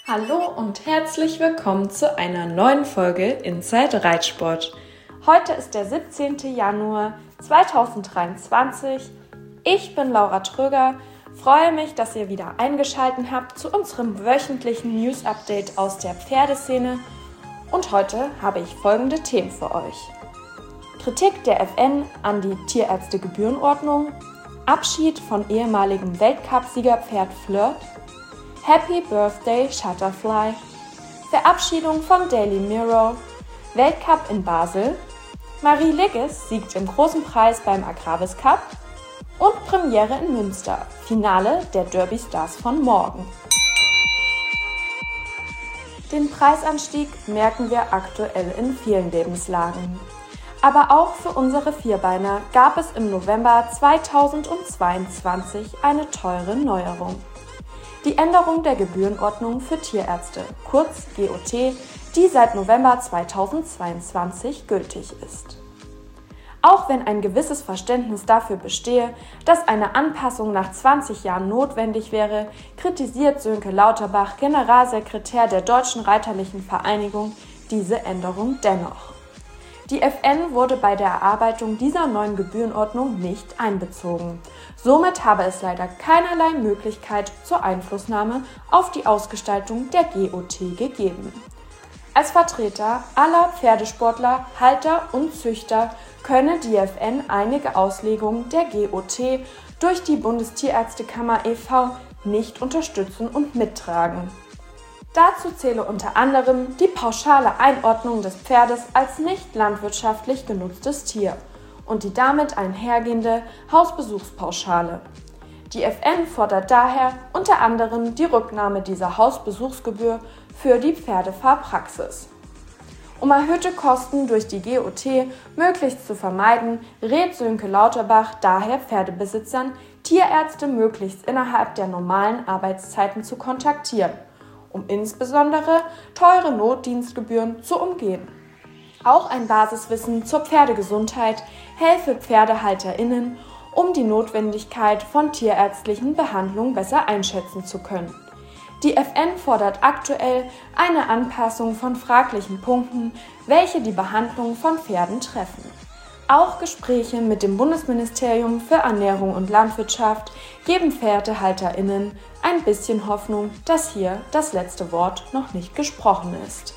Hallo und herzlich willkommen zu einer neuen Folge Inside Reitsport. Heute ist der 17. Januar 2023. Ich bin Laura Tröger, freue mich, dass ihr wieder eingeschaltet habt zu unserem wöchentlichen News-Update aus der Pferdeszene und heute habe ich folgende Themen für euch. Kritik der FN an die Tierärztegebührenordnung, Abschied von ehemaligem Weltcup-Siegerpferd Flirt, Happy Birthday Shutterfly, Verabschiedung vom Daily Mirror, Weltcup in Basel, Marie Ligges siegt im großen Preis beim Agravis Cup und Premiere in Münster, Finale der Derby Stars von morgen. Den Preisanstieg merken wir aktuell in vielen Lebenslagen. Aber auch für unsere Vierbeiner gab es im November 2022 eine teure Neuerung. Die Änderung der Gebührenordnung für Tierärzte, kurz GOT, die seit November 2022 gültig ist. Auch wenn ein gewisses Verständnis dafür bestehe, dass eine Anpassung nach 20 Jahren notwendig wäre, kritisiert Sönke Lauterbach, Generalsekretär der Deutschen Reiterlichen Vereinigung, diese Änderung dennoch. Die FN wurde bei der Erarbeitung dieser neuen Gebührenordnung nicht einbezogen. Somit habe es leider keinerlei Möglichkeit zur Einflussnahme auf die Ausgestaltung der GOT gegeben. Als Vertreter aller Pferdesportler, Halter und Züchter könne die FN einige Auslegungen der GOT durch die Bundestierärztekammer e.V. nicht unterstützen und mittragen. Dazu zähle unter anderem die pauschale Einordnung des Pferdes als nicht landwirtschaftlich genutztes Tier und die damit einhergehende Hausbesuchspauschale. Die FN fordert daher unter anderem die Rücknahme dieser Hausbesuchsgebühr für die Pferdefahrpraxis. Um erhöhte Kosten durch die GOT möglichst zu vermeiden, rät Sönke Lauterbach daher Pferdebesitzern, Tierärzte möglichst innerhalb der normalen Arbeitszeiten zu kontaktieren, um insbesondere teure Notdienstgebühren zu umgehen. Auch ein Basiswissen zur Pferdegesundheit helfe PferdehalterInnen, um die Notwendigkeit von tierärztlichen Behandlungen besser einschätzen zu können. Die FN fordert aktuell eine Anpassung von fraglichen Punkten, welche die Behandlung von Pferden treffen. Auch Gespräche mit dem Bundesministerium für Ernährung und Landwirtschaft geben PferdehalterInnen ein bisschen Hoffnung, dass hier das letzte Wort noch nicht gesprochen ist.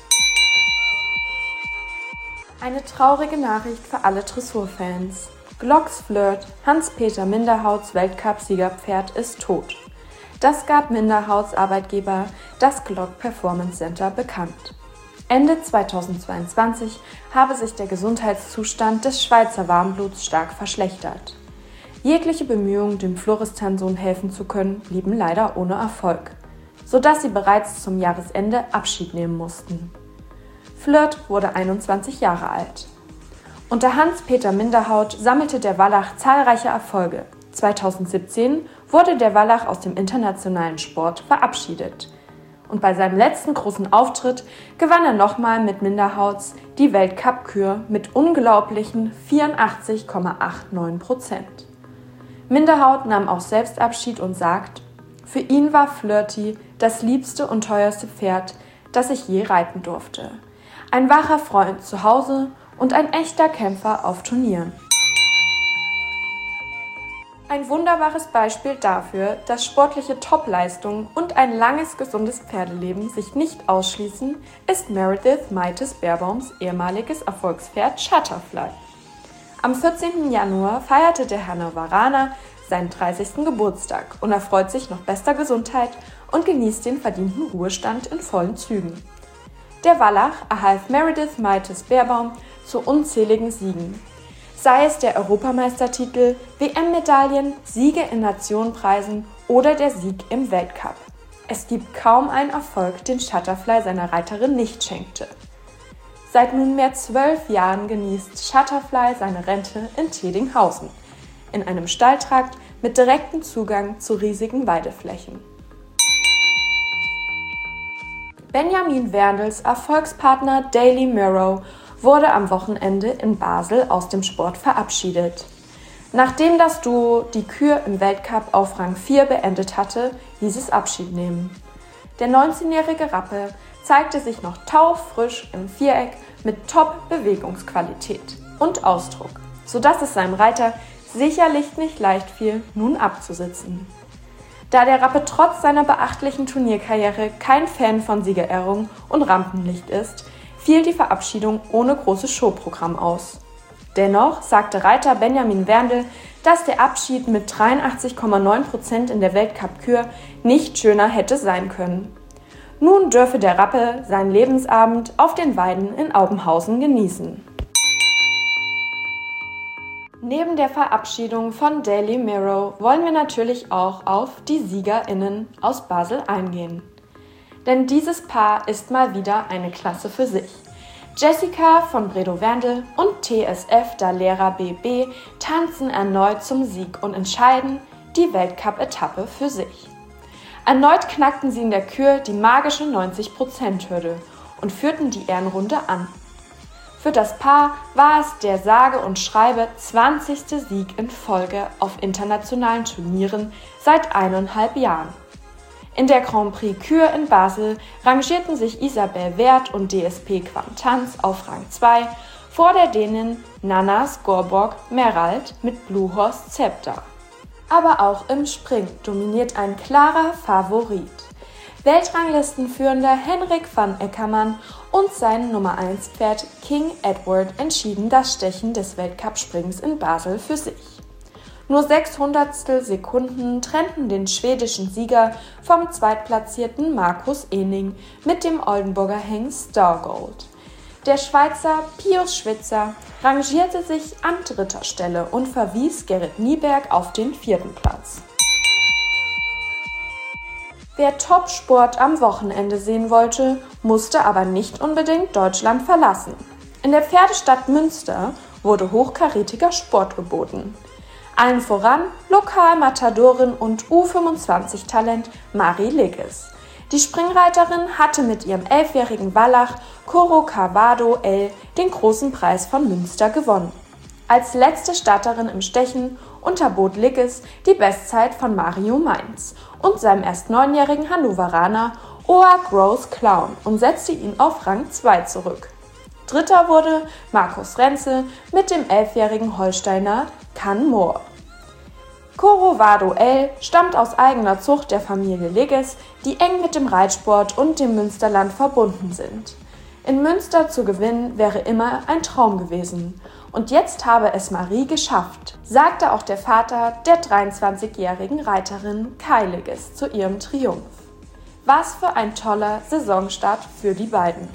Eine traurige Nachricht für alle Dressurfans. Glocks Flirt, Hans-Peter Minderhauts Weltcup-Siegerpferd, ist tot. Das gab Minderhauts Arbeitgeber, das Glock Performance Center, bekannt. Ende 2022 habe sich der Gesundheitszustand des Schweizer Warmbluts stark verschlechtert. Jegliche Bemühungen, dem Floristan-Sohn helfen zu können, blieben leider ohne Erfolg, sodass sie bereits zum Jahresende Abschied nehmen mussten. Flirt wurde 21 Jahre alt. Unter Hans-Peter Minderhaut sammelte der Wallach zahlreiche Erfolge. 2017 wurde der Wallach aus dem internationalen Sport verabschiedet. Und bei seinem letzten großen Auftritt gewann er nochmal mit Minderhauts die Weltcup-Kür mit unglaublichen 84,89%. Minderhaut nahm auch selbst Abschied und sagt: Für ihn war Flirty das liebste und teuerste Pferd, das ich je reiten durfte. Ein wahrer Freund zu Hause und ein echter Kämpfer auf Turnieren. Ein wunderbares Beispiel dafür, dass sportliche Topleistungen und ein langes, gesundes Pferdeleben sich nicht ausschließen, ist Meredith Maites Beerbaums ehemaliges Erfolgspferd Shutterfly. Am 14. Januar feierte der Hannoveraner seinen 30. Geburtstag und erfreut sich noch bester Gesundheit und genießt den verdienten Ruhestand in vollen Zügen. Der Wallach erhalf Meredith Maites Beerbaum zu unzähligen Siegen. Sei es der Europameistertitel, WM-Medaillen, Siege in Nationenpreisen oder der Sieg im Weltcup. Es gibt kaum einen Erfolg, den Shutterfly seiner Reiterin nicht schenkte. Seit nunmehr 12 Jahren genießt Shutterfly seine Rente in Tedinghausen, in einem Stalltrakt mit direktem Zugang zu riesigen Weideflächen. Benjamin Werndls Erfolgspartner Daily Mirror wurde am Wochenende in Basel aus dem Sport verabschiedet. Nachdem das Duo die Kür im Weltcup auf Rang 4 beendet hatte, hieß es Abschied nehmen. Der 19-jährige Rappe zeigte sich noch taufrisch im Viereck mit Top-Bewegungsqualität und Ausdruck, sodass es seinem Reiter sicherlich nicht leicht fiel, nun abzusitzen. Da der Rappe trotz seiner beachtlichen Turnierkarriere kein Fan von Siegerehrung und Rampenlicht ist, fiel die Verabschiedung ohne großes Showprogramm aus. Dennoch sagte Reiter Benjamin Werndl, dass der Abschied mit 83,9% in der Weltcup-Kür nicht schöner hätte sein können. Nun dürfe der Rappe seinen Lebensabend auf den Weiden in Aubenhausen genießen. Neben der Verabschiedung von Daily Mirror wollen wir natürlich auch auf die SiegerInnen aus Basel eingehen. Denn dieses Paar ist mal wieder eine Klasse für sich. Jessica von Bredow-Werndl und TSF Dahlera BB tanzen erneut zum Sieg und entscheiden die Weltcup-Etappe für sich. Erneut knackten sie in der Kür die magische 90%-Hürde und führten die Ehrenrunde an. Für das Paar war es der sage und schreibe 20. Sieg in Folge auf internationalen Turnieren seit 1,5 Jahren. In der Grand Prix Kür in Basel rangierten sich Isabel Werth und DSP Quantanz auf Rang 2 vor der Dänin Nanna Skorborg-Merald mit Blue Horse Zepter. Aber auch im Sprint dominiert ein klarer Favorit. Weltranglistenführender Henrik van Eckermann und sein Nummer 1 Pferd King Edward entschieden das Stechen des Weltcup-Springs in Basel für sich. Nur 600 Sekunden trennten den schwedischen Sieger vom zweitplatzierten Markus Ening mit dem Oldenburger Hengst Stargold. Der Schweizer Pius Schwitzer rangierte sich an 3. Stelle und verwies Gerrit Nieberg auf den 4. Platz. Wer Top-Sport am Wochenende sehen wollte, musste aber nicht unbedingt Deutschland verlassen. In der Pferdestadt Münster wurde hochkarätiger Sport geboten. Allen voran Lokalmatadorin und U25-Talent Marie Ligges. Die Springreiterin hatte mit ihrem 11-jährigen Wallach Corocavado L den großen Preis von Münster gewonnen. Als letzte Starterin im Stechen unterbot Ligges die Bestzeit von Mario Mainz und seinem erst 9-jährigen Hannoveraner Oa Gross Clown und setzte ihn auf Rang 2 zurück. Dritter wurde Markus Renzel mit dem 11-jährigen Holsteiner Can Moore. Corocavado L stammt aus eigener Zucht der Familie Ligges, die eng mit dem Reitsport und dem Münsterland verbunden sind. In Münster zu gewinnen wäre immer ein Traum gewesen. Und jetzt habe es Marie geschafft, sagte auch der Vater der 23-jährigen Reiterin Kai Ligges zu ihrem Triumph. Was für ein toller Saisonstart für die beiden.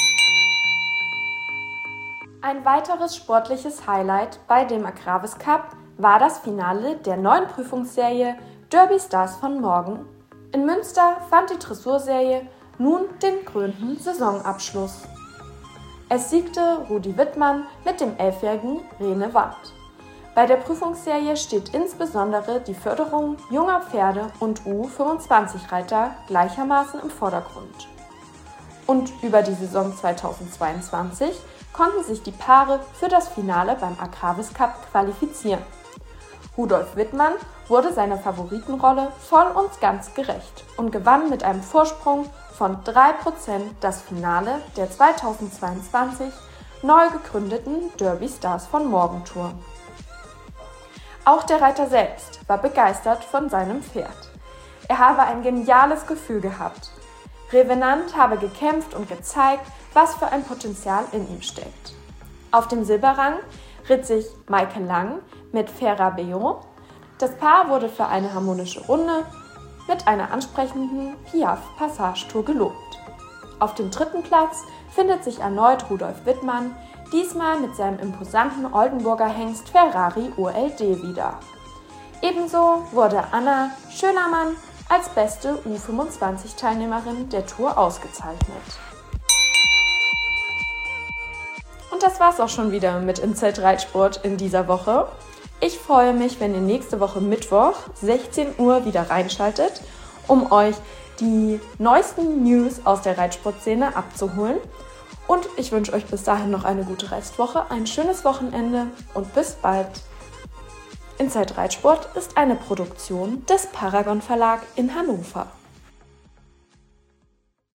Ein weiteres sportliches Highlight bei dem Agravis Cup war das Finale der neuen Prüfungsserie Derby Stars von Morgen. In Münster fand die Dressurserie nun den krönenden Saisonabschluss. Es siegte Rudi Wittmann mit dem 11-jährigen Rene Wand. Bei der Prüfungsserie steht insbesondere die Förderung junger Pferde und U25-Reiter gleichermaßen im Vordergrund. Und über die Saison 2022 konnten sich die Paare für das Finale beim Agravis Cup qualifizieren. Rudolf Wittmann wurde seiner Favoritenrolle voll und ganz gerecht und gewann mit einem Vorsprung von 3% das Finale der 2022 neu gegründeten Derby Stars von Morgen Tour. Auch der Reiter selbst war begeistert von seinem Pferd. Er habe ein geniales Gefühl gehabt. Revenant habe gekämpft und gezeigt, was für ein Potenzial in ihm steckt. Auf dem Silberrang ritt sich Maike Lang mit Ferra Beon. Das Paar wurde für eine harmonische Runde mit einer ansprechenden Piaf-Passage-Tour gelobt. Auf dem 3. Platz findet sich erneut Rudolf Wittmann, diesmal mit seinem imposanten Oldenburger Hengst Ferrari ULD wieder. Ebenso wurde Anna Schölermann als beste U25-Teilnehmerin der Tour ausgezeichnet. Und das war's auch schon wieder mit NZ Reitsport in dieser Woche. Ich freue mich, wenn ihr nächste Woche Mittwoch 16 Uhr wieder reinschaltet, um euch die neuesten News aus der Reitsportszene abzuholen. Und ich wünsche euch bis dahin noch eine gute Restwoche, ein schönes Wochenende und bis bald. NZ Reitsport ist eine Produktion des Paragon Verlag in Hannover.